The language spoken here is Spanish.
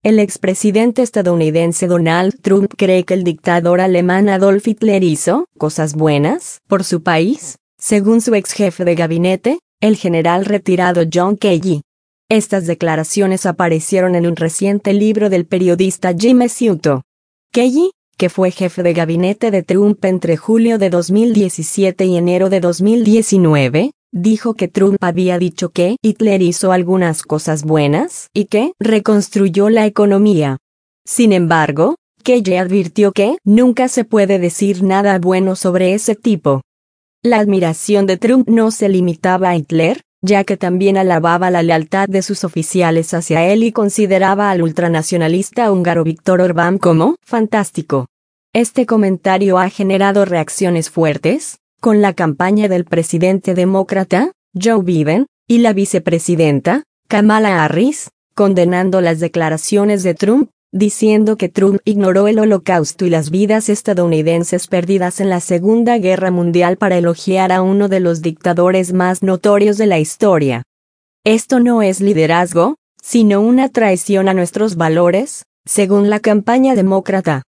El expresidente estadounidense Donald Trump cree que el dictador alemán Adolf Hitler hizo cosas buenas por su país, según su ex jefe de gabinete, el general retirado John Kelly. Estas declaraciones aparecieron en un reciente libro del periodista Jim Sciutto. Kelly, que fue jefe de gabinete de Trump entre julio de 2017 y enero de 2019, dijo que Trump había dicho que Hitler hizo algunas cosas buenas y que reconstruyó la economía. Sin embargo, Kelly advirtió que nunca se puede decir nada bueno sobre ese tipo. La admiración de Trump no se limitaba a Hitler, ya que también alababa la lealtad de sus oficiales hacia él y consideraba al ultranacionalista húngaro Viktor Orbán como fantástico. Este comentario ha generado reacciones fuertes, con la campaña del presidente demócrata, Joe Biden, y la vicepresidenta, Kamala Harris, condenando las declaraciones de Trump, diciendo que Trump ignoró el Holocausto y las vidas estadounidenses perdidas en la Segunda Guerra Mundial para elogiar a uno de los dictadores más notorios de la historia. Esto no es liderazgo, sino una traición a nuestros valores, según la campaña demócrata.